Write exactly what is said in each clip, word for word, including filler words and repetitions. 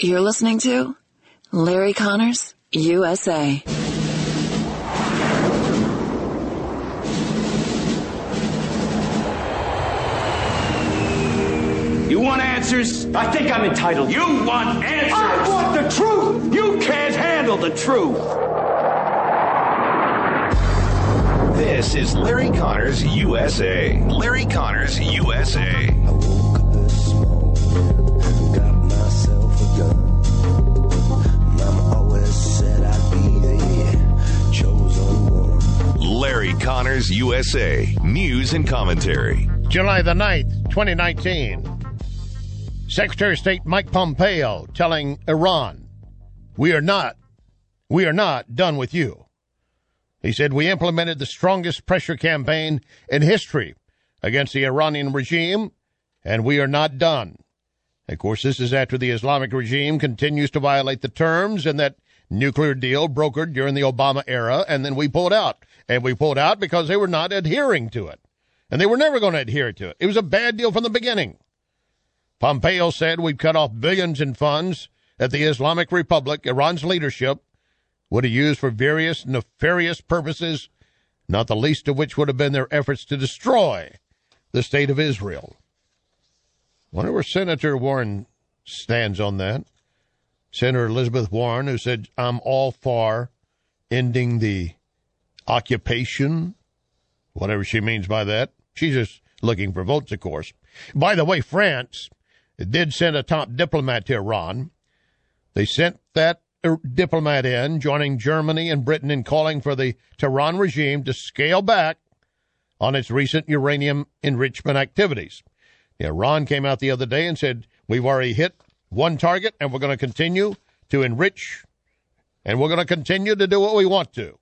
You're listening to Larry Connors, U S A. You want answers? I think I'm entitled. You want answers? I want the truth! You can't handle the truth. This is Larry Connors, U S A. Larry Connors, U S A. I woke up this morning, got myself a gun. Mama always said I'd be the chosen one. Larry Connors, U S A. News and commentary. July the ninth, twenty nineteen. Secretary of State Mike Pompeo telling Iran, we are not, we are not done with you. He said, we implemented the strongest pressure campaign in history against the Iranian regime, and we are not done. Of course, this is after the Islamic regime continues to violate the terms in that nuclear deal brokered during the Obama era, and then we pulled out. And we pulled out because they were not adhering to it. And they were never going to adhere to it. It was a bad deal from the beginning. Pompeo said we've cut off billions in funds that the Islamic Republic, Iran's leadership, would have used for various nefarious purposes, not the least of which would have been their efforts to destroy the state of Israel. I wonder where Senator Warren stands on that. Senator Elizabeth Warren, who said, I'm all for ending the occupation, whatever she means by that. She's just looking for votes, of course. By the way, France did send a top diplomat to Iran. They sent that diplomat in, joining Germany and Britain in calling for the Tehran regime to scale back on its recent uranium enrichment activities. Iran came out the other day and said, we've already hit one target and we're going to continue to enrich and we're going to continue to do what we want to.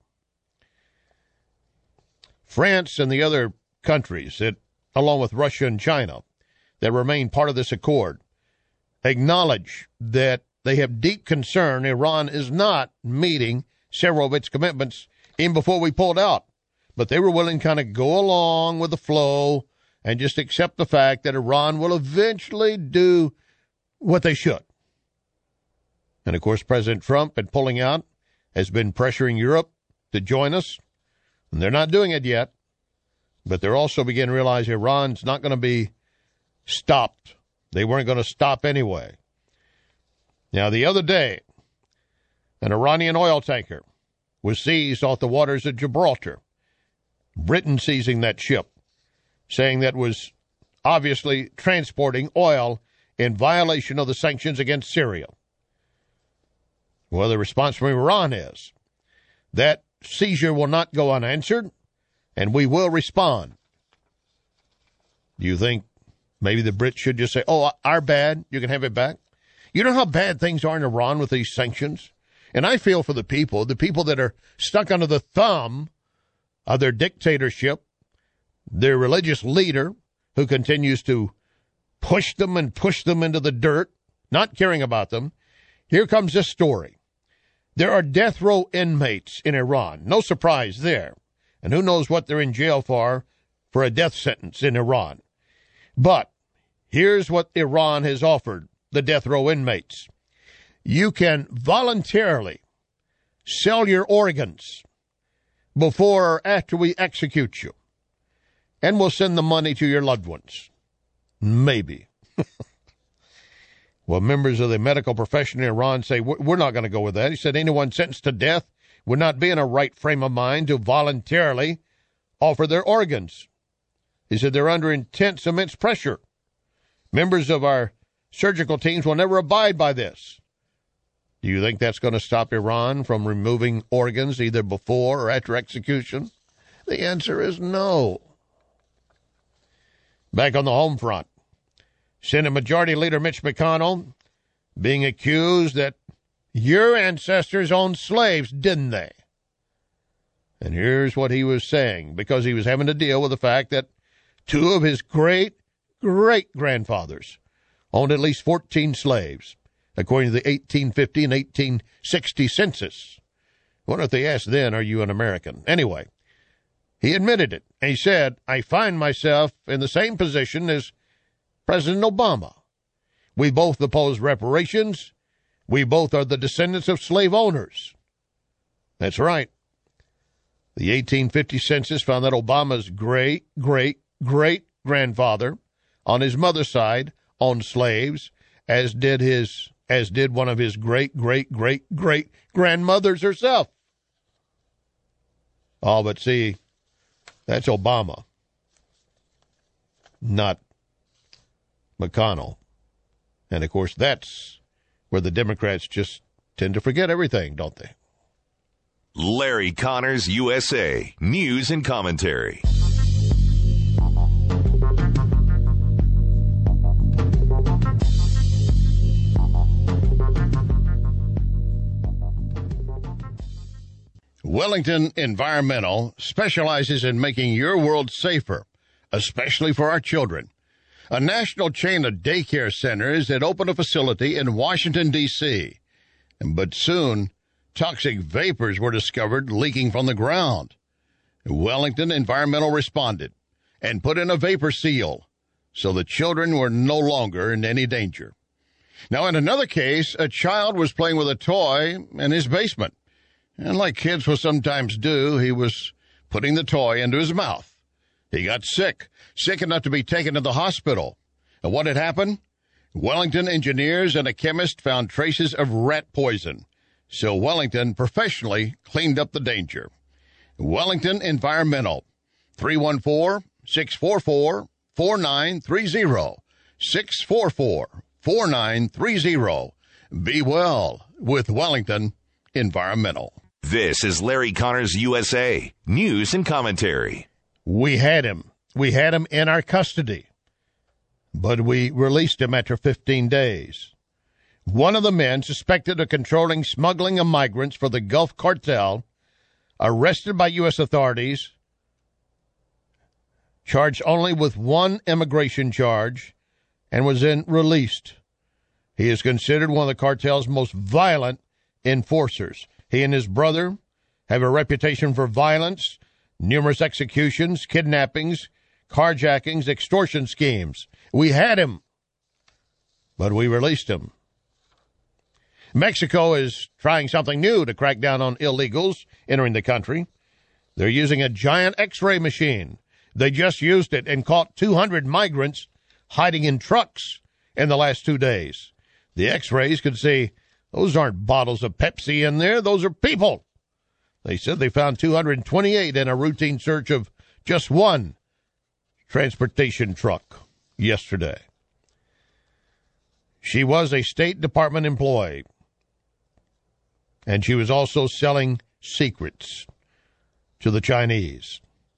France and the other countries, that, along with Russia and China, that remain part of this accord, acknowledge that they have deep concern Iran is not meeting several of its commitments even before we pulled out. But they were willing to kind of go along with the flow and just accept the fact that Iran will eventually do what they should. And, of course, President Trump, in pulling out, has been pressuring Europe to join us. And they're not doing it yet. But they're also beginning to realize Iran's not going to be stopped. They weren't going to stop anyway. Now, the other day, an Iranian oil tanker was seized off the waters of Gibraltar. Britain seizing that ship, saying that was obviously transporting oil in violation of the sanctions against Syria. Well, the response from Iran is that seizure will not go unanswered, and we will respond. Do you think maybe the Brits should just say, oh, our bad, you can have it back? You know how bad things are in Iran with these sanctions? And I feel for the people, the people that are stuck under the thumb of their dictatorship, their religious leader who continues to push them and push them into the dirt, not caring about them. Here comes this story. There are death row inmates in Iran. No surprise there. And who knows what they're in jail for, for a death sentence in Iran. But here's what Iran has offered the death row inmates. You can voluntarily sell your organs before or after we execute you, and we'll send the money to your loved ones. Maybe. Well, members of the medical profession in Iran say, we're not going to go with that. He said anyone sentenced to death would not be in a right frame of mind to voluntarily offer their organs. He said they're under intense, immense pressure. Members of our surgical teams will never abide by this. Do you think that's going to stop Iran from removing organs either before or after execution? The answer is no. Back on the home front, Senate Majority Leader Mitch McConnell being accused that your ancestors owned slaves, didn't they? And here's what he was saying, because he was having to deal with the fact that two of his great, great grandfathers owned at least fourteen slaves, according to the eighteen fifty and eighteen sixty census. I wonder if they asked then, are you an American? Anyway, he admitted it. And he said, I find myself in the same position as President Obama. We both oppose reparations. We both are the descendants of slave owners. That's right. The eighteen fifty census found that Obama's great, great, great grandfather on his mother's side owned slaves, as did his, as did one of his great, great, great, great grandmothers herself. Oh, but see, that's Obama, not McConnell. And, of course, that's where the Democrats just tend to forget everything, don't they? Larry Connors, U S A. News and commentary. Wellington Environmental specializes in making your world safer, especially for our children. A national chain of daycare centers had opened a facility in Washington, D C, but soon toxic vapors were discovered leaking from the ground. Wellington Environmental responded and put in a vapor seal, so the children were no longer in any danger. Now, in another case, a child was playing with a toy in his basement. And like kids will sometimes do, he was putting the toy into his mouth. He got sick, sick enough to be taken to the hospital. And what had happened? Wellington engineers and a chemist found traces of rat poison. So Wellington professionally cleaned up the danger. Wellington Environmental, three one four, six four four, four nine three zero, six four four, four nine three zero. Be well with Wellington Environmental. This is Larry Connors, U S A. News and commentary. We had him. We had him in our custody, but we released him after fifteen days. One of the men suspected of controlling smuggling of migrants for the Gulf Cartel, arrested by U S authorities, charged only with one immigration charge, and was then released. He is considered one of the cartel's most violent enforcers. He and his brother have a reputation for violence, numerous executions, kidnappings, carjackings, extortion schemes. We had him, but we released him. Mexico is trying something new to crack down on illegals entering the country. They're using a giant X-ray machine. They just used it and caught two hundred migrants hiding in trucks in the last two days. The X-rays could see those aren't bottles of Pepsi in there. Those are people. They said they found two hundred twenty-eight in a routine search of just one transportation truck yesterday. She was a State Department employee, and she was also selling secrets to the Chinese.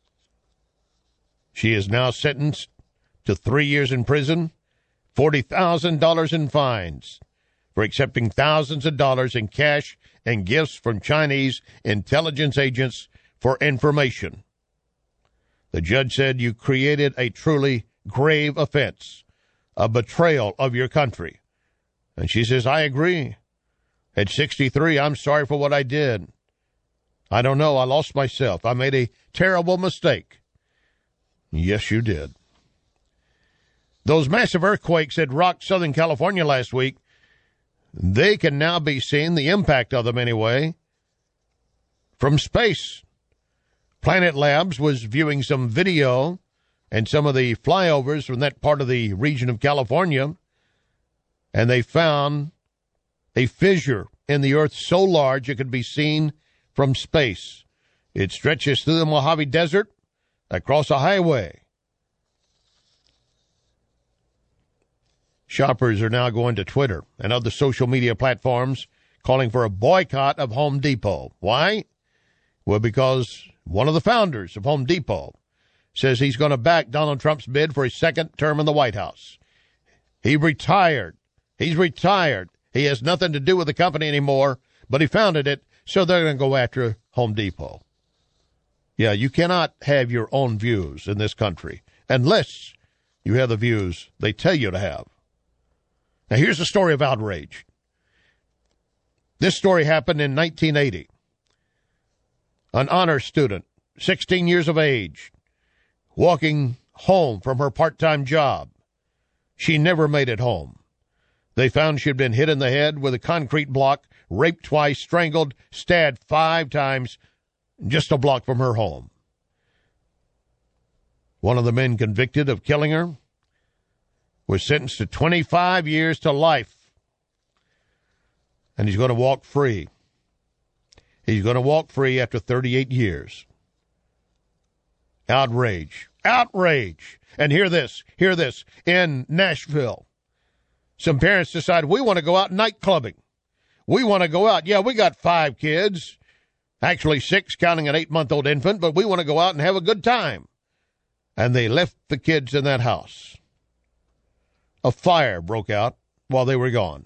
She is now sentenced to three years in prison, forty thousand dollars in fines, for accepting thousands of dollars in cash and gifts from Chinese intelligence agents for information. The judge said, "You created a truly grave offense, a betrayal of your country." And she says, "I agree. At sixty-three, I'm sorry for what I did. I don't know. I lost myself. I made a terrible mistake." Yes, you did. Those massive earthquakes that rocked Southern California last week, they can now be seen, the impact of them anyway, from space. Planet Labs was viewing some video and some of the flyovers from that part of the region of California, and they found a fissure in the earth so large it could be seen from space. It stretches through the Mojave Desert, across a highway. Shoppers are now going to Twitter and other social media platforms calling for a boycott of Home Depot. Why? Well, because one of the founders of Home Depot says he's going to back Donald Trump's bid for a second term in the White House. He retired. He's retired. He has nothing to do with the company anymore, but he founded it, so they're going to go after Home Depot. Yeah, you cannot have your own views in this country unless you have the views they tell you to have. Now, here's a story of outrage. This story happened in nineteen eighty. An honor student, sixteen years of age, walking home from her part-time job. She never made it home. They found she had been hit in the head with a concrete block, raped twice, strangled, stabbed five times, just a block from her home. One of the men convicted of killing her was sentenced to twenty-five years to life. And he's going to walk free. He's going to walk free after thirty-eight years. Outrage. Outrage. And hear this. Hear this. In Nashville, some parents decide, we want to go out night clubbing. We want to go out. Yeah, we got five kids. Actually six, counting an eight-month-old infant, but we want to go out and have a good time. And they left the kids in that house. A fire broke out while they were gone.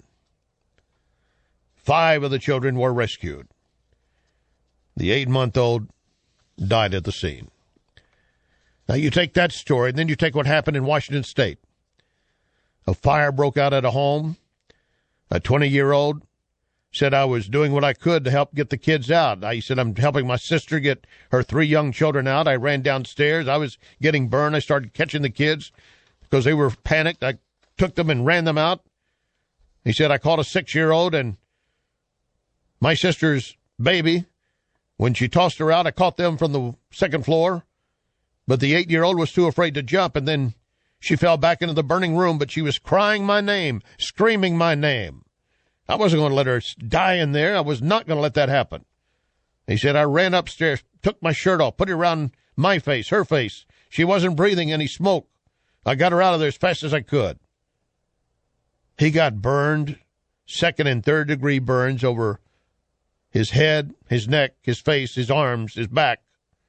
Five of the children were rescued. The eight-month-old died at the scene. Now, you take that story, and then you take what happened in Washington State. A fire broke out at a home. A twenty-year-old said, I was doing what I could to help get the kids out. I, he said, I'm helping my sister get her three young children out. I ran downstairs. I was getting burned. I started catching the kids because they were panicked. I took them and ran them out. He said, I caught a six-year-old and my sister's baby. When she tossed her out, I caught them from the second floor. But the eight-year-old was too afraid to jump, and then she fell back into the burning room, but she was crying my name, screaming my name. I wasn't going to let her die in there. I was not going to let that happen. He said, I ran upstairs, took my shirt off, put it around my face, her face. She wasn't breathing any smoke. I got her out of there as fast as I could. He got burned, second and third degree burns over his head, his neck, his face, his arms, his back.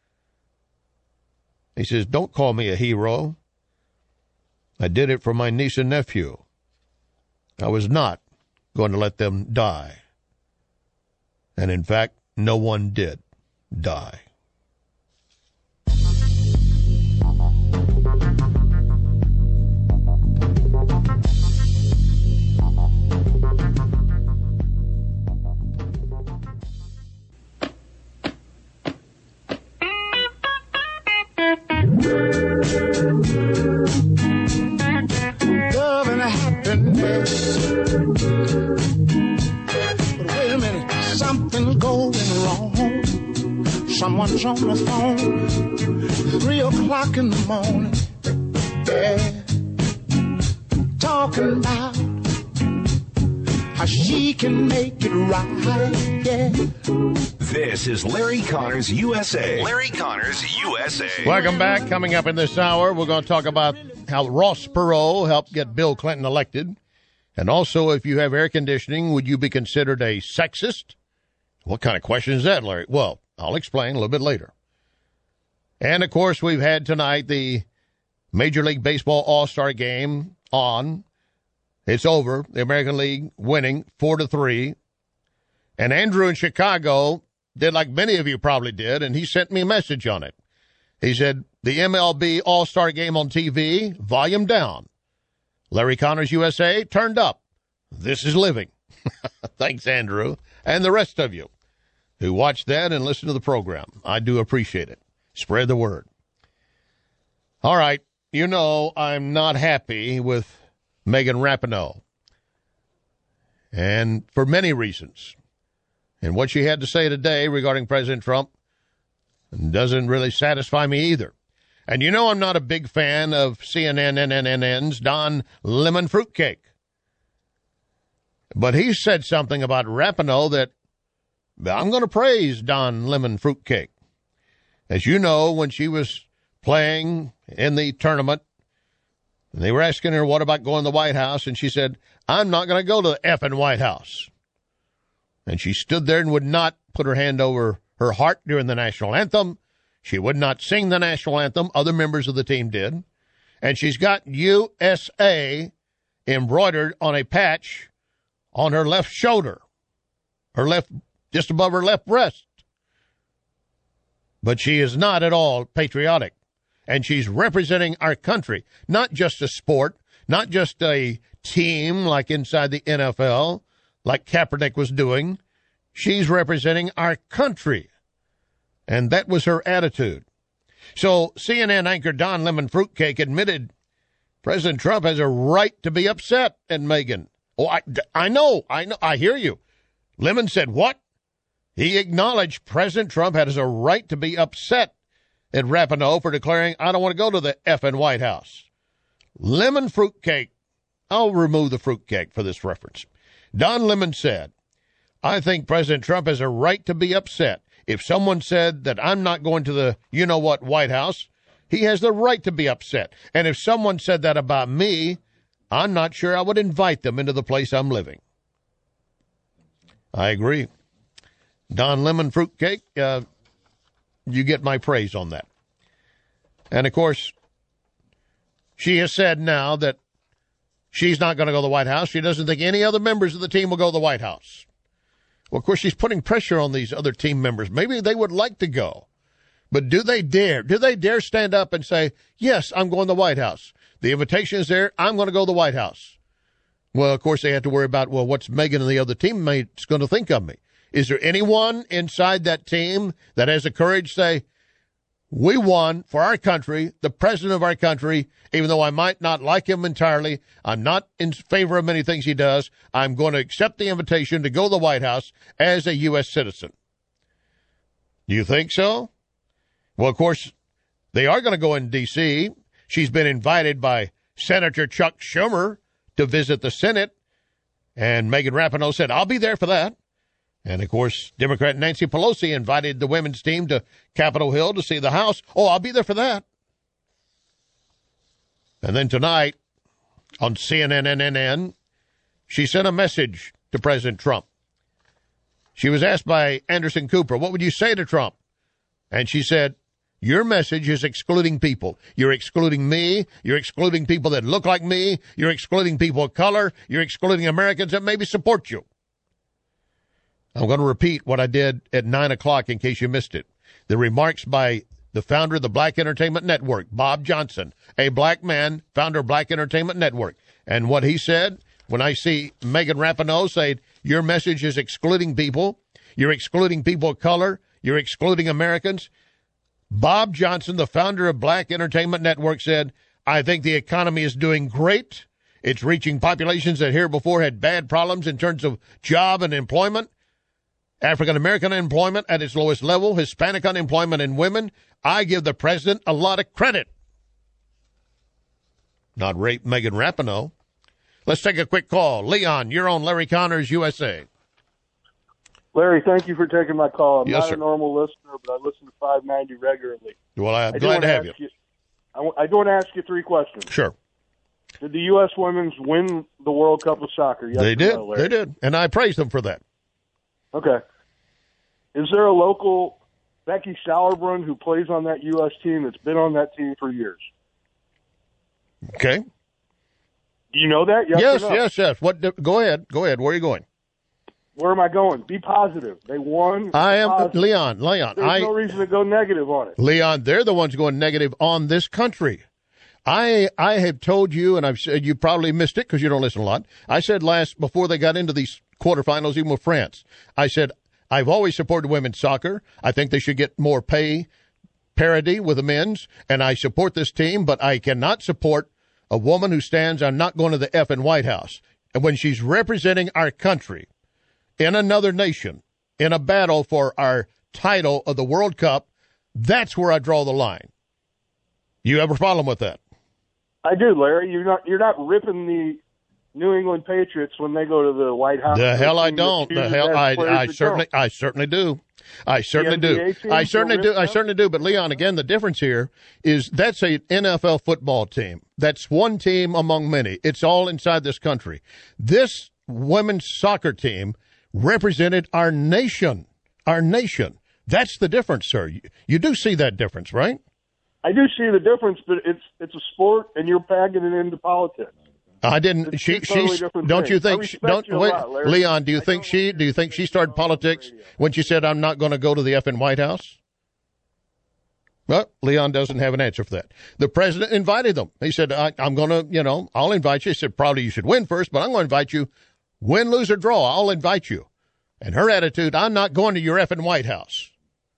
He says, don't call me a hero. I did it for my niece and nephew. I was not going to let them die. And in fact, no one did die. Love and happiness. But wait a minute, something's going wrong. Someone's on the phone, three o'clock in the morning. Yeah, talking about how she can make it right. Yeah. This is Larry Connors U S A. Larry Connors U S A. Welcome back. Coming up in this hour, we're going to talk about how Ross Perot helped get Bill Clinton elected. And also, if you have air conditioning, would you be considered a sexist? What kind of question is that, Larry? Well, I'll explain a little bit later. And, of course, we've had tonight the Major League Baseball All-Star Game on. It's over. The American League winning four to three. And Andrew in Chicago did like many of you probably did, and he sent me a message on it. He said, the M L B All-Star Game on T V, volume down. Larry Connors U S A, turned up. This is living. Thanks, Andrew, and the rest of you who watch that and listen to the program. I do appreciate it. Spread the word. All right, you know I'm not happy with Megan Rapinoe, and for many reasons. And what she had to say today regarding President Trump doesn't really satisfy me either. And you know I'm not a big fan of C N N N N N's Don Lemon Fruitcake. But he said something about Rapinoe that I'm going to praise Don Lemon Fruitcake. As you know, when she was playing in the tournament, they were asking her, what about going to the White House? And she said, I'm not going to go to the effing White House. And she stood there and would not put her hand over her heart during the national anthem. She would not sing the national anthem. Other members of the team did. And she's got U S A embroidered on a patch on her left shoulder, her left, just above her left breast. But she is not at all patriotic. And she's representing our country, not just a sport, not just a team like inside the N F L, like Kaepernick was doing. She's representing our country. And that was her attitude. So C N N anchor Don Lemon Fruitcake admitted President Trump has a right to be upset at Megan Oh, I, I know, I know, I hear you. Lemon said what? He acknowledged President Trump has a right to be upset at Rapinoe for declaring, I don't want to go to the effing White House. Lemon fruitcake. I'll remove the fruitcake for this reference. Don Lemon said, I think President Trump has a right to be upset. If someone said that I'm not going to the you-know-what White House, he has the right to be upset. And if someone said that about me, I'm not sure I would invite them into the place I'm living. I agree. Don Lemon fruitcake, uh, you get my praise on that. And, of course, she has said now that she's not going to go to the White House. She doesn't think any other members of the team will go to the White House. Well, of course, she's putting pressure on these other team members. Maybe they would like to go. But do they dare? Do they dare stand up and say, yes, I'm going to the White House? The invitation is there. I'm going to go to the White House. Well, of course, they have to worry about, well, what's Megan and the other teammates going to think of me? Is there anyone inside that team that has the courage to say, we won for our country, the president of our country, even though I might not like him entirely, I'm not in favor of many things he does, I'm going to accept the invitation to go to the White House as a U S citizen. Do you think so? Well, of course, they are going to go in D C She's been invited by Senator Chuck Schumer to visit the Senate, and Megan Rapinoe said, I'll be there for that. And, of course, Democrat Nancy Pelosi invited the women's team to Capitol Hill to see the House. Oh, I'll be there for that. And then tonight on C N N N N N, she sent a message to President Trump. She was asked by Anderson Cooper, what would you say to Trump? And she said, your message is excluding people. You're excluding me. You're excluding people that look like me. You're excluding people of color. You're excluding Americans that maybe support you. I'm going to repeat what I did at nine o'clock in case you missed it. The remarks by the founder of the Black Entertainment Network, Bob Johnson, a black man, founder of Black Entertainment Network. And what he said, when I see Megan Rapinoe say, your message is excluding people, you're excluding people of color, you're excluding Americans, Bob Johnson, the founder of Black Entertainment Network, said, I think the economy is doing great. It's reaching populations that here before had bad problems in terms of job and employment. African-American unemployment at its lowest level, Hispanic unemployment in women. I give the president a lot of credit. Not rape Megan Rapinoe. Let's take a quick call. Leon, you're on Larry Connors, U S A. Larry, thank you for taking my call. I'm yes, not sir. a normal listener, but I listen to five ninety regularly. Well, I'm I glad to have you. you I, w- I do want to ask you three questions. Sure. Did the U S women's win the World Cup of Soccer? Yes they did. No, Larry? They did. And I praise them for that. Okay. Is there a local Becky Sauerbrunn who plays on that U S team that's been on that team for years? Okay. Do you know that? Yes, yes, or no? yes, yes. What? Go ahead. Go ahead. Where are you going? Where am I going? Be positive. They won. I am positive. Leon. Leon. There's I, no reason to go negative on it. Leon, they're the ones going negative on this country. I I have told you, and I've said you probably missed it because you don't listen a lot. I said last before they got into these quarterfinals, even with France, I said I've always supported women's soccer. I think they should get more pay parity with the men's, and I support this team, but I cannot support a woman who stands, I'm not going to the effing White House. And when she's representing our country in another nation, in a battle for our title of the World Cup, that's where I draw the line. You have a problem with that? I do, Larry. You're not you're not ripping the New England Patriots when they go to the White House. The hell I don't. The hell I I certainly I certainly do. I certainly do. I certainly do. I certainly do. But Leon, again, the difference here is that's a N F L football team. That's one team among many. It's all inside this country. This women's soccer team represented our nation. Our nation. That's the difference, sir. You, you do see that difference, right? I do see the difference, but it's it's a sport, and you're pagging it into politics. I didn't. It's she. totally She's. different Don't thing. you think? I She, respect don't you a wait, lot, Larry. Leon. Do you I think don't she? want Do you think she started on politics radio. when she said, "I'm not going to go to the effing White House"? Well, Leon doesn't have an answer for that. The president invited them. He said, I, "I'm going to, you know, I'll invite you." He said, "Probably you should win first, but I'm going to invite you. Win, lose, or draw, I'll invite you." And her attitude, "I'm not going to your effing White House."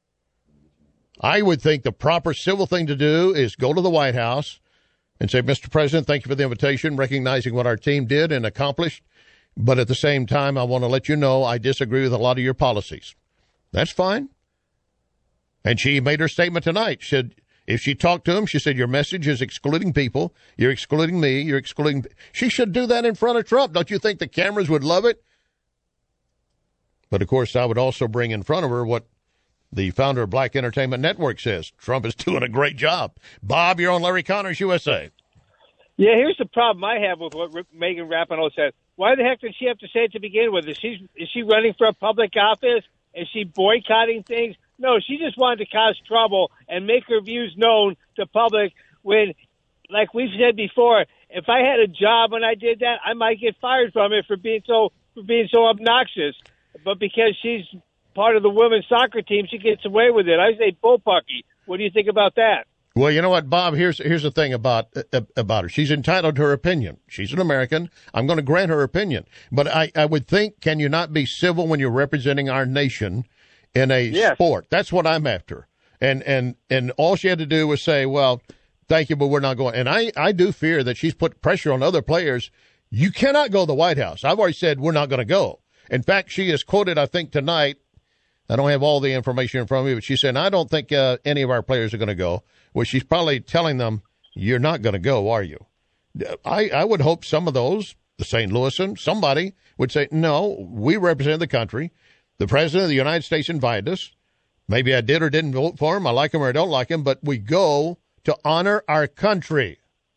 I would think the proper civil thing to do is go to the White House and say, "Mister President, thank you for the invitation, recognizing what our team did and accomplished. But at the same time, I want to let you know I disagree with a lot of your policies. That's fine. And she made her statement tonight. She said, if she talked to him, she said, your message is excluding people. You're excluding me. You're excluding. She should do that in front of Trump. Don't you think the cameras would love it? But, of course, I would also bring in front of her what the founder of Black Entertainment Network says. Trump is doing a great job. Bob, you're on Larry Connors U S A. Yeah, here's the problem I have with what Megan Rapinoe said. Why the heck did she have to say it to begin with? Is she, is she running for a public office? Is she boycotting things? No, she just wanted to cause trouble and make her views known to public when, like we've said before, if I had a job when I did that, I might get fired from it for being so for being so obnoxious. But because she's part of the women's soccer team, she gets away with it. I say bullpucky. What do you think about that? Well, you know what, Bob, here's here's the thing about uh, about her. She's entitled to her opinion. She's an American. I'm going to grant her opinion. But I, I would think, can you not be civil when you're representing our nation in a yes. sport? That's what I'm after. And and and all she had to do was say, well, thank you, but we're not going. And I, I do fear that she's put pressure on other players. You cannot go to the White House. I've already said we're not going to go. In fact, she is quoted, I think, tonight. I don't have all the information in front of me, but she said, I don't think uh, any of our players are going to go. Well, she's probably telling them, you're not going to go, are you? I, I would hope some of those, the Saint Louisan, somebody would say, no, we represent the country. The president of the United States invited us. Maybe I did or didn't vote for him. I like him or I don't like him, but we go to honor our country.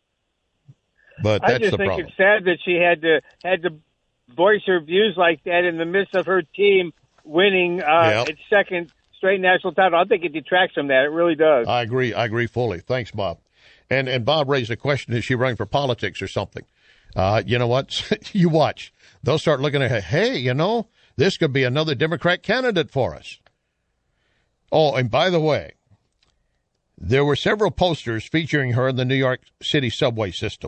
But that's I just the think problem. It's sad that she had to had to voice her views like that in the midst of her team winning uh, Yep. its second straight national title. I think it detracts from that. It really does. I agree. I agree fully. Thanks, Bob. And and Bob raised a question: is she running for politics or something? Uh, you know what? You watch. They'll start looking at her. Hey, you know, this could be another Democrat candidate for us. Oh, and by the way, there were several posters featuring her in the New York City subway system,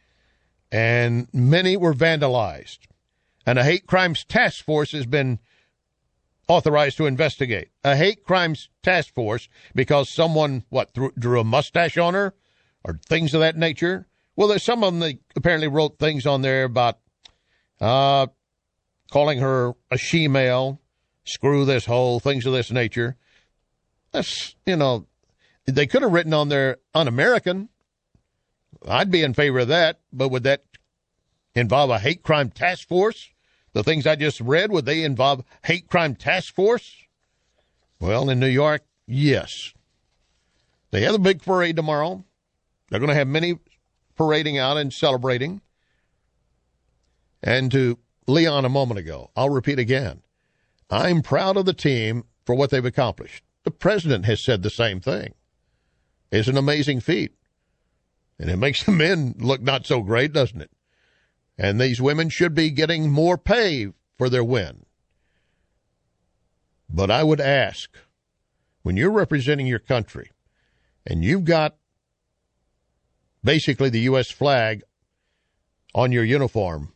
and many were vandalized. And a hate crimes task force has been authorized to investigate. A hate crimes task force because someone, what, drew, drew a mustache on her or things of that nature? Well, there's some of them that apparently wrote things on there about uh, calling her a she-male, screw this hole, things of this nature. That's, you know, they could have written on there un-American. I'd be in favor of that, but would that involve a hate crime task force? The things I just read, would they involve hate crime task force? Well, in New York, yes. They have a big parade tomorrow. They're going to have many parading out and celebrating. And to Leon a moment ago, I'll repeat again, I'm proud of the team for what they've accomplished. The president has said the same thing. It's an amazing feat. And it makes the men look not so great, doesn't it? And these women should be getting more pay for their win. But I would ask, when you're representing your country and you've got basically the U S flag on your uniform,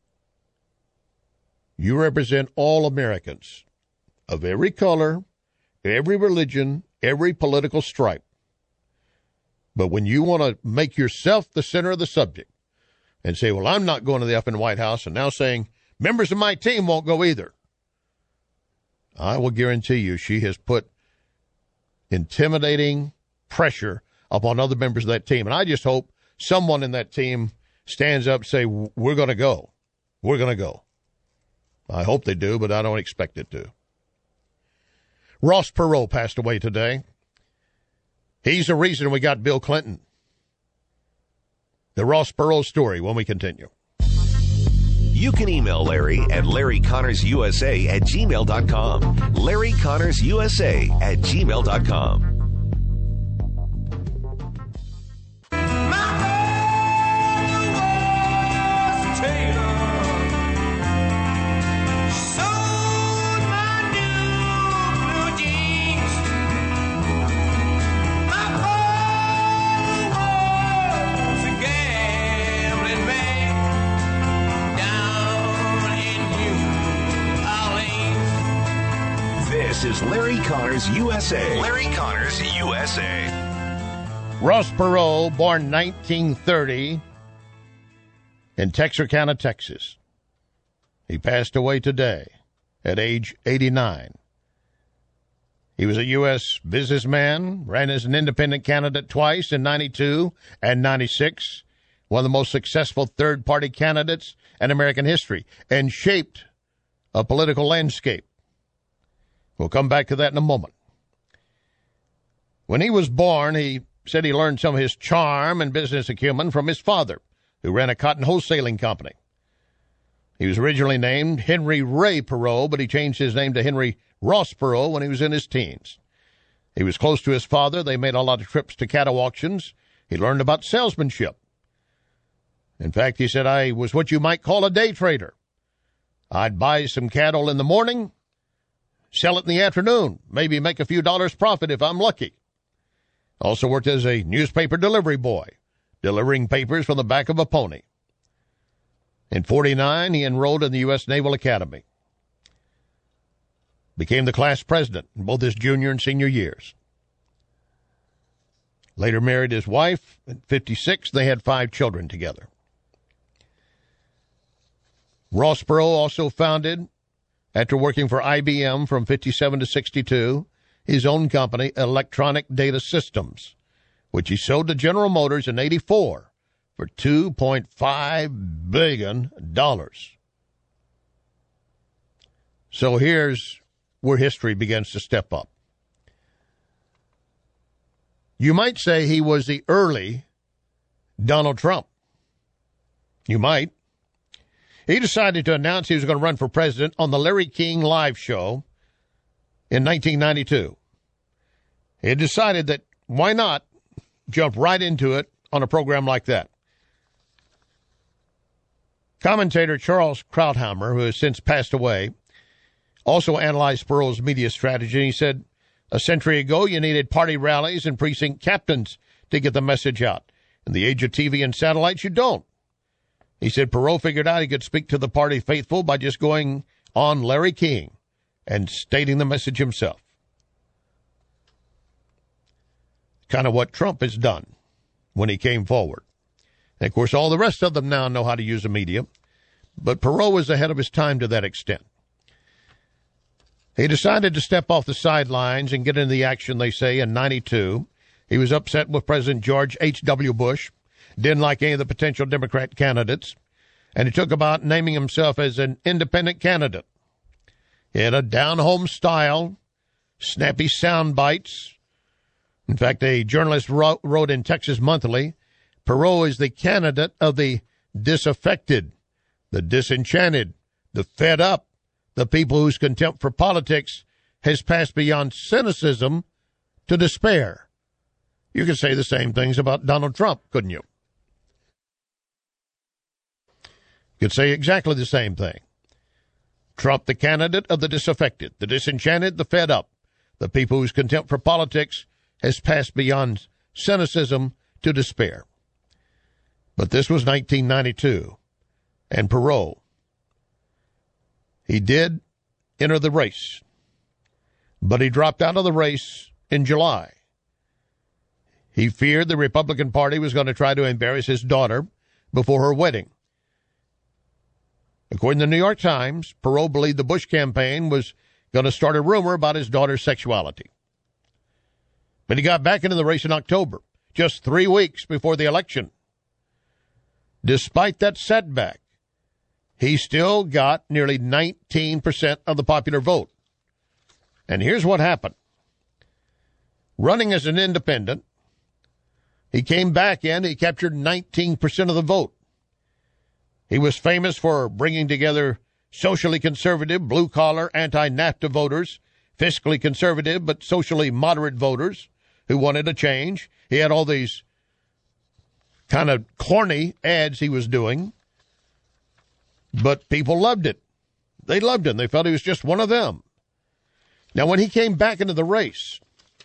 you represent all Americans of every color, every religion, every political stripe. But when you want to make yourself the center of the subject, and say, well, I'm not going to the effing White House, and now saying members of my team won't go either. I will guarantee you she has put intimidating pressure upon other members of that team. And I just hope someone in that team stands up and say, we're going to go. We're going to go. I hope they do, but I don't expect it to. Ross Perot passed away today. He's the reason we got Bill Clinton. The Ross Perot story when we continue. You can email Larry at Larry Connors U S A at gmail dot com. Larry Connors U S A at gmail dot com. This is Larry Connors U S A. Larry Connors U S A. Ross Perot, born nineteen thirty in Texarkana, Texas. He passed away today at age eighty-nine. He was a U S businessman, ran as an independent candidate twice in ninety-two and ninety-six, one of the most successful third-party candidates in American history, and shaped a political landscape. We'll come back to that in a moment. When he was born, he said he learned some of his charm and business acumen from his father, who ran a cotton wholesaling company. He was originally named Henry Ray Perot, but he changed his name to Henry Ross Perot when he was in his teens. He was close to his father. They made a lot of trips to cattle auctions. He learned about salesmanship. In fact, he said, I was what you might call a day trader. I'd buy some cattle in the morning, sell it in the afternoon, maybe make a few dollars profit if I'm lucky. Also worked as a newspaper delivery boy, delivering papers from the back of a pony. In forty-nine, he enrolled in the U S Naval Academy. Became the class president in both his junior and senior years. Later married his wife. At fifty-six, they had five children together. Ross Perot also founded, after working for I B M from fifty-seven to sixty-two, his own company, Electronic Data Systems, which he sold to General Motors in eighty-four for two point five billion dollars. So here's where history begins to step up. You might say he was the early Donald Trump. You might. He decided to announce he was going to run for president on the Larry King Live show in nineteen ninety-two. He decided that why not jump right into it on a program like that. Commentator Charles Krauthammer, who has since passed away, also analyzed Perot's media strategy. He said, a century ago, you needed party rallies and precinct captains to get the message out. In the age of T V and satellites, you don't. He said Perot figured out he could speak to the party faithful by just going on Larry King and stating the message himself. Kind of what Trump has done when he came forward. And, of course, all the rest of them now know how to use the media, but Perot was ahead of his time to that extent. He decided to step off the sidelines and get into the action, they say, in ninety-two. He was upset with President George H W. Bush, didn't like any of the potential Democrat candidates, and he took about naming himself as an independent candidate. He had a down-home style, snappy sound bites. In fact, a journalist wrote, wrote in Texas Monthly, Perot is the candidate of the disaffected, the disenchanted, the fed up, the people whose contempt for politics has passed beyond cynicism to despair. You could say the same things about Donald Trump, couldn't you? You could say exactly the same thing. Trump, the candidate of the disaffected, the disenchanted, the fed up, the people whose contempt for politics has passed beyond cynicism to despair. But this was nineteen ninety-two, and Perot, he did enter the race, but he dropped out of the race in July. He feared the Republican Party was going to try to embarrass his daughter before her wedding. According to the New York Times, Perot believed the Bush campaign was going to start a rumor about his daughter's sexuality. But he got back into the race in October, just three weeks before the election. Despite that setback, he still got nearly nineteen percent of the popular vote. And here's what happened. Running as an independent, he came back in, he captured nineteen percent of the vote. He was famous for bringing together socially conservative, blue-collar, anti-NAFTA voters, fiscally conservative but socially moderate voters who wanted a change. He had all these kind of corny ads he was doing, but people loved it. They loved him. They felt he was just one of them. Now, when he came back into the race,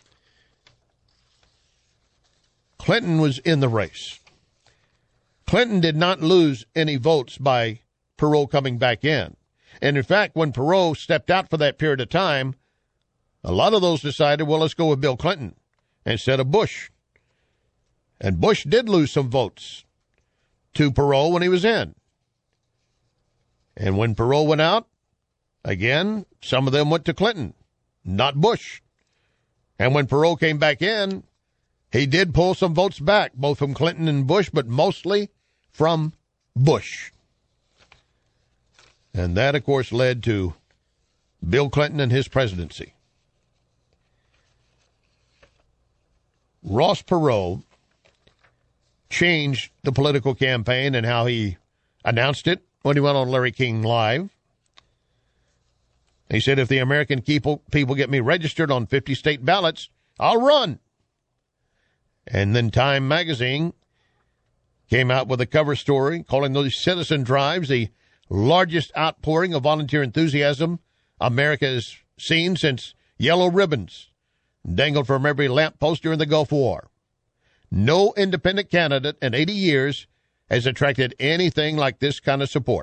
Clinton was in the race. Clinton did not lose any votes by Perot coming back in. And in fact, when Perot stepped out for that period of time, a lot of those decided, well, let's go with Bill Clinton instead of Bush. And Bush did lose some votes to Perot when he was in. And when Perot went out, again, some of them went to Clinton, not Bush. And when Perot came back in, he did pull some votes back, both from Clinton and Bush, but mostly from Bush. And that, of course, led to Bill Clinton and his presidency. Ross Perot changed the political campaign and how he announced it when he went on Larry King Live. He said, if the American people, people get me registered on fifty state ballots, I'll run. And then Time magazine came out with a cover story calling those citizen drives the largest outpouring of volunteer enthusiasm America has seen since yellow ribbons dangled from every lamppost during the Gulf War. No independent candidate in eighty years has attracted anything like this kind of support.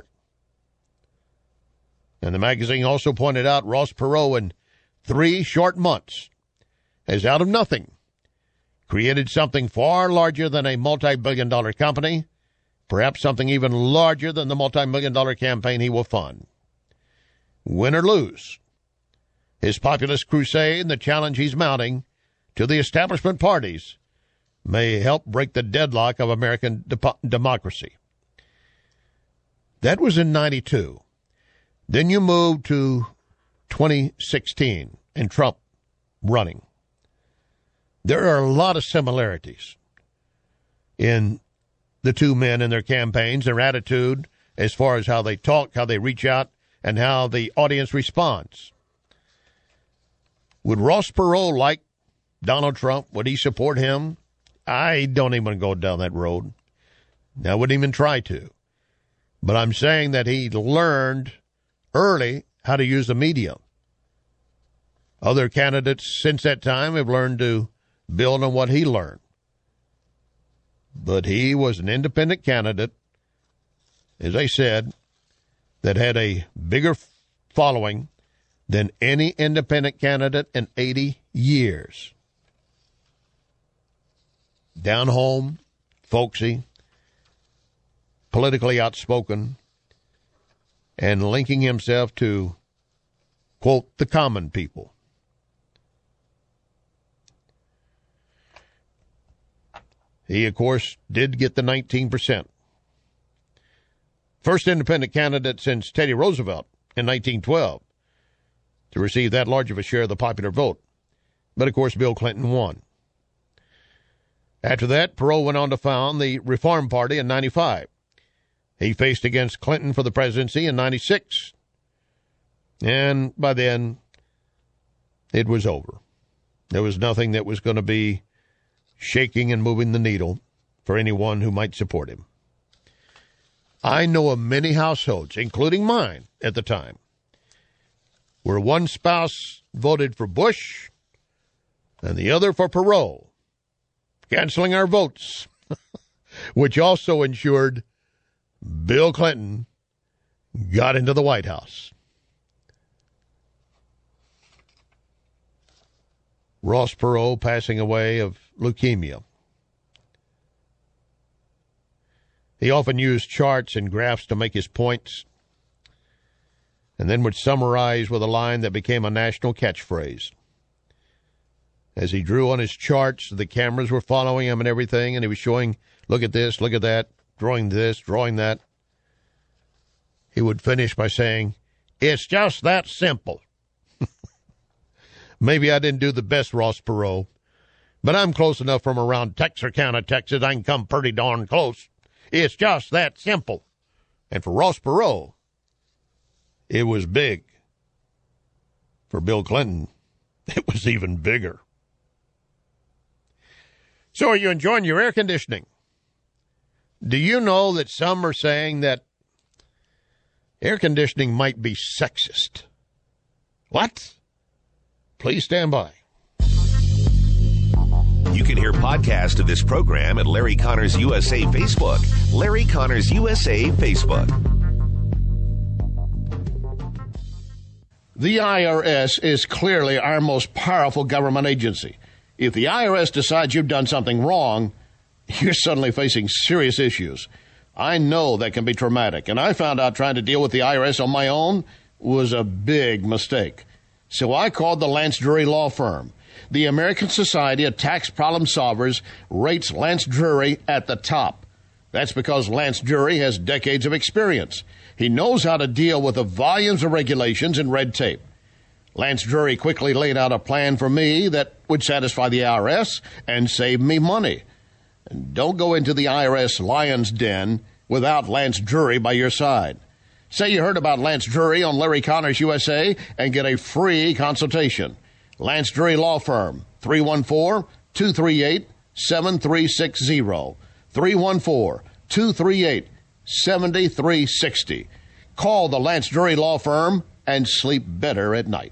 And the magazine also pointed out Ross Perot in three short months has, out of nothing, created something far larger than a multi-billion dollar company, perhaps something even larger than the multi-million dollar campaign he will fund. Win or lose, his populist crusade and the challenge he's mounting to the establishment parties may help break the deadlock of American de- democracy. That was in ninety-two. Then you move to twenty sixteen and Trump running. There are a lot of similarities in the two men and their campaigns, their attitude as far as how they talk, how they reach out, and how the audience responds. Would Ross Perot like Donald Trump? Would he support him? I don't even go down that road. I wouldn't even try to. But I'm saying that he learned early how to use the media. Other candidates since that time have learned to build on what he learned. But he was an independent candidate, as I said, that had a bigger following than any independent candidate in eighty years. Down home, folksy, politically outspoken, and linking himself to, quote, the common people. He, of course, did get the nineteen percent. First independent candidate since Teddy Roosevelt in nineteen twelve to receive that large of a share of the popular vote. But, of course, Bill Clinton won. After that, Perot went on to found the Reform Party in ninety-five. He faced against Clinton for the presidency in ninety-six. And by then, it was over. There was nothing that was going to be shaking and moving the needle for anyone who might support him. I know of many households, including mine at the time, where one spouse voted for Bush and the other for Perot, canceling our votes, which also ensured Bill Clinton got into the White House. Ross Perot passing away of leukemia. He often used charts and graphs to make his points, and then would summarize with a line that became a national catchphrase. As he drew on his charts, the cameras were following him and everything, and he was showing, look at this, look at that, drawing this, drawing that. He would finish by saying, it's just that simple. Maybe I didn't do the best, Ross Perot, but I'm close enough from around Texarkana, Texas, I can come pretty darn close. It's just that simple. And for Ross Perot, it was big. For Bill Clinton, it was even bigger. So are you enjoying your air conditioning? Do you know that some are saying that air conditioning might be sexist? What? Please stand by. You can hear podcast of this program at Larry Connors U S A Facebook. Larry Connors U S A Facebook. The I R S is clearly our most powerful government agency. If the I R S decides you've done something wrong, you're suddenly facing serious issues. I know that can be traumatic, and I found out trying to deal with the I R S on my own was a big mistake. So I called the Lance Drury Law Firm. The American Society of Tax Problem Solvers rates Lance Drury at the top. That's because Lance Drury has decades of experience. He knows how to deal with the volumes of regulations and red tape. Lance Drury quickly laid out a plan for me that would satisfy the I R S and save me money. And don't go into the I R S lion's den without Lance Drury by your side. Say you heard about Lance Drury on Larry Connors U S A and get a free consultation. Lance Drury Law Firm, three one four, two three eight, seven three six zero. three one four, two three eight, seven three six zero. Call the Lance Drury Law Firm and sleep better at night.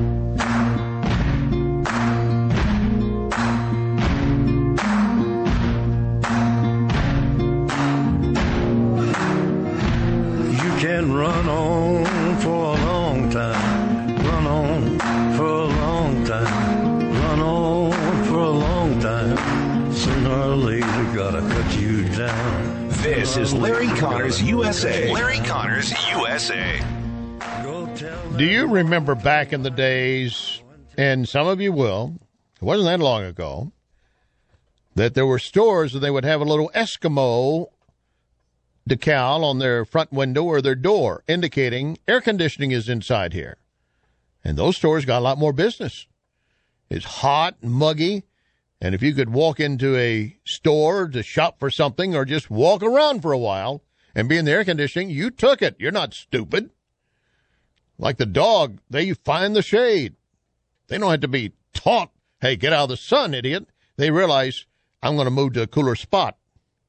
Can run on for a long time, run on for a long time, run on for a long time. Sooner or later, gotta cut you down. This is Larry Connors U S A. Larry Connors U S A. Do you remember back in the days, and some of you will, it wasn't that long ago, that there were stores that they would have a little Eskimo decal on their front window or their door indicating air conditioning is inside here. And those stores got a lot more business. It's hot and muggy. And if you could walk into a store to shop for something or just walk around for a while and be in the air conditioning, you took it. You're not stupid. Like the dog, they find the shade. They don't have to be taught, hey, get out of the sun, idiot. They realize, I'm going to move to a cooler spot.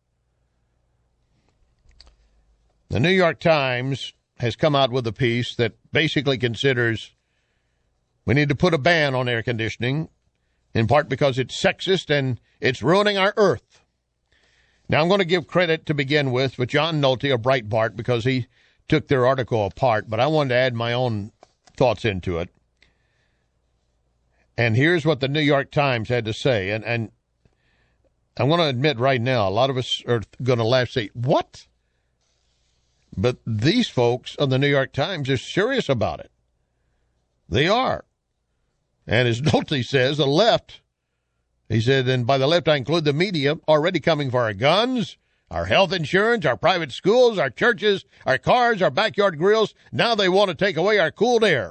The New York Times has come out with a piece that basically considers we need to put a ban on air conditioning, in part because it's sexist and it's ruining our earth. Now, I'm going to give credit to begin with with John Nolte of Breitbart because he took their article apart, but I wanted to add my own thoughts into it. And here's what the New York Times had to say. And, and I want to admit right now, a lot of us are going to laugh and say, what? But these folks on the New York Times are serious about it. They are. And as Nolte says, the left, he said, and by the left I include the media, already coming for our guns, our health insurance, our private schools, our churches, our cars, our backyard grills. Now they want to take away our cooled air.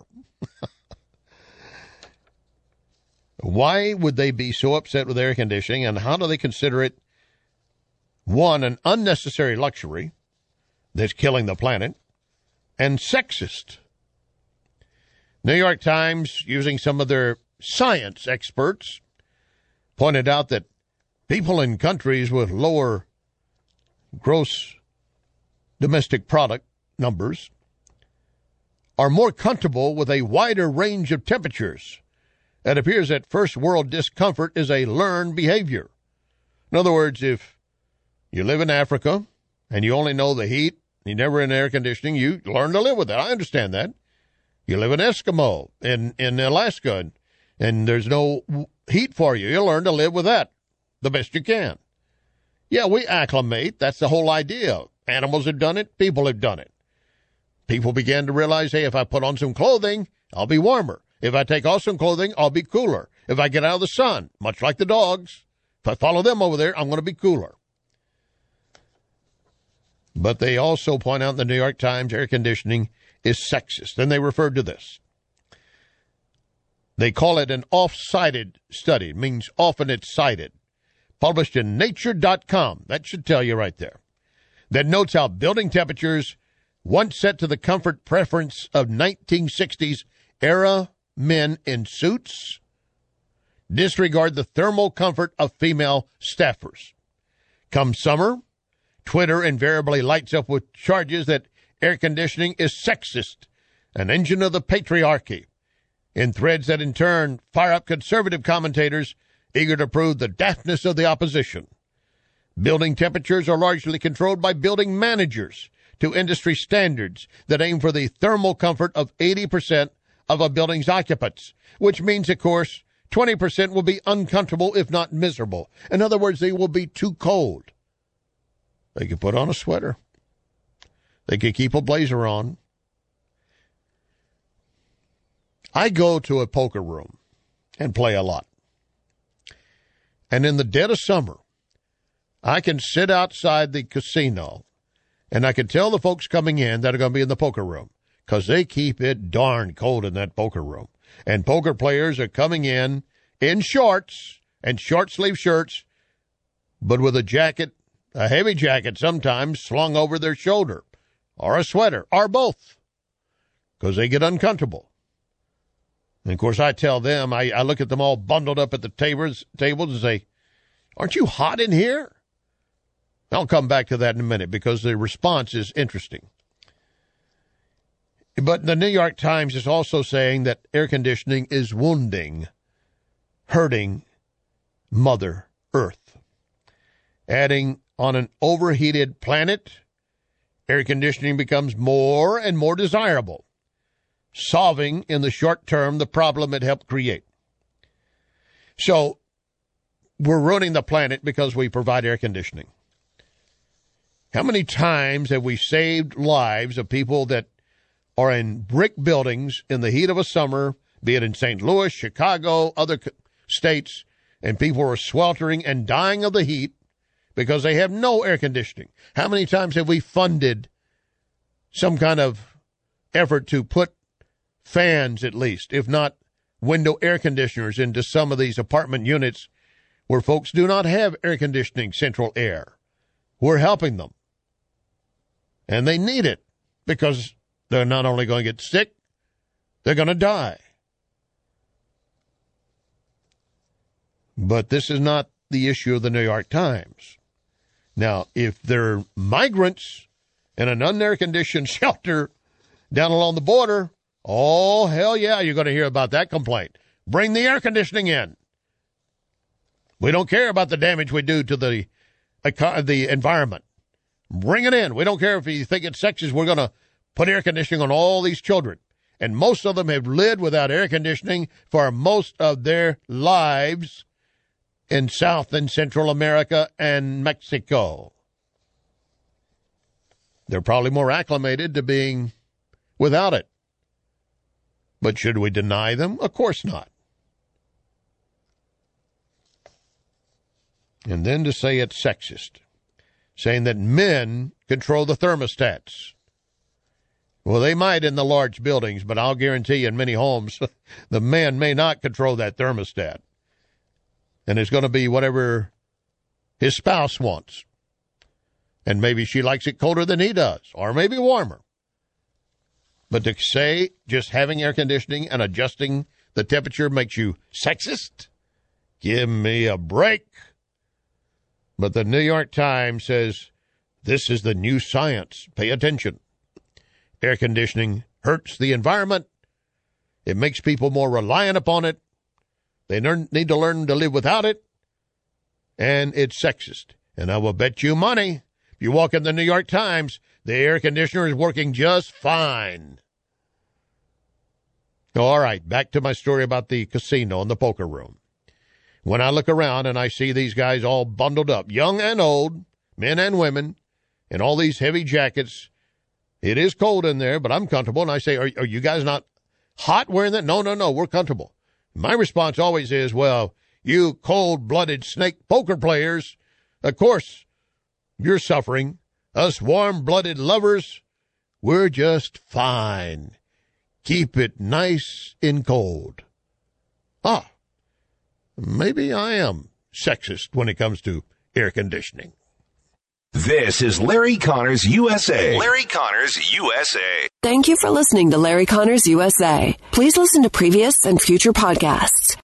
Why would they be so upset with air conditioning, and how do they consider it, one, an unnecessary luxury that's killing the planet, and sexist? New York Times, using some of their science experts, pointed out that people in countries with lower gross domestic product numbers are more comfortable with a wider range of temperatures. It appears that first world discomfort is a learned behavior. In other words, if you live in Africa and you only know the heat, you never in air conditioning, you learn to live with it. I understand that. You live in Eskimo in, in Alaska, and, and there's no heat for you. You learn to live with that the best you can. Yeah, we acclimate. That's the whole idea. Animals have done it. People have done it. People began to realize, hey, if I put on some clothing, I'll be warmer. If I take off some clothing, I'll be cooler. If I get out of the sun, much like the dogs, if I follow them over there, I'm going to be cooler. But they also point out in the New York Times air conditioning is sexist, and they referred to this. They call it an off-cited study. It means often it's cited. Published in nature dot com. That should tell you right there. That notes how building temperatures, once set to the comfort preference of nineteen sixties era men in suits, disregard the thermal comfort of female staffers. Come summer, Twitter invariably lights up with charges that air conditioning is sexist, an engine of the patriarchy, in threads that in turn fire up conservative commentators eager to prove the daftness of the opposition. Building temperatures are largely controlled by building managers to industry standards that aim for the thermal comfort of eighty percent of a building's occupants, which means, of course, twenty percent will be uncomfortable, if not miserable. In other words, they will be too cold. They could put on a sweater. They could keep a blazer on. I go to a poker room and play a lot. And in the dead of summer, I can sit outside the casino and I can tell the folks coming in that are going to be in the poker room because they keep it darn cold in that poker room. And poker players are coming in in shorts and short sleeve shirts, but with a jacket, a heavy jacket sometimes slung over their shoulder, or a sweater, or both, because they get uncomfortable. And, of course, I tell them, I, I look at them all bundled up at the tables, tables and say, aren't you hot in here? I'll come back to that in a minute because the response is interesting. But the New York Times is also saying that air conditioning is wounding, hurting Mother Earth. Adding, on an overheated planet, air conditioning becomes more and more desirable, solving in the short term the problem it helped create. So we're ruining the planet because we provide air conditioning. How many times have we saved lives of people that are in brick buildings in the heat of a summer, be it in Saint Louis, Chicago, other states, and people are sweltering and dying of the heat because they have no air conditioning? How many times have we funded some kind of effort to put fans, at least, if not window air conditioners, into some of these apartment units where folks do not have air conditioning, central air? We're helping them. And they need it because they're not only going to get sick, they're going to die. But this is not the issue of the New York Times. Now, if they're migrants in an unair-conditioned shelter down along the border, oh, hell yeah, you're going to hear about that complaint. Bring the air conditioning in. We don't care about the damage we do to the, the environment. Bring it in. We don't care if you think it's sexist. We're going to put air conditioning on all these children. And most of them have lived without air conditioning for most of their lives in South and Central America and Mexico. They're probably more acclimated to being without it. But should we deny them? Of course not. And then to say it's sexist, saying that men control the thermostats. Well, they might in the large buildings, but I'll guarantee you in many homes, the man may not control that thermostat. And it's going to be whatever his spouse wants. And maybe she likes it colder than he does, or maybe warmer. But to say just having air conditioning and adjusting the temperature makes you sexist? Give me a break. But the New York Times says this is the new science. Pay attention. Air conditioning hurts the environment. It makes people more reliant upon it. They learn, need to learn to live without it. And it's sexist. And I will bet you money, if you walk in the New York Times, the air conditioner is working just fine. All right, back to my story about the casino and the poker room. When I look around and I see these guys all bundled up, young and old, men and women, in all these heavy jackets, it is cold in there, but I'm comfortable. And I say, are, are you guys not hot wearing that? No, no, no, we're comfortable. My response always is, well, you cold-blooded snake poker players, of course you're suffering. Us warm-blooded lovers, we're just fine. Keep it nice and cold. Ah, maybe I am sexist when it comes to air conditioning. This is Larry Connors U S A. Larry Connors U S A. Thank you for listening to Larry Connors U S A. Please listen to previous and future podcasts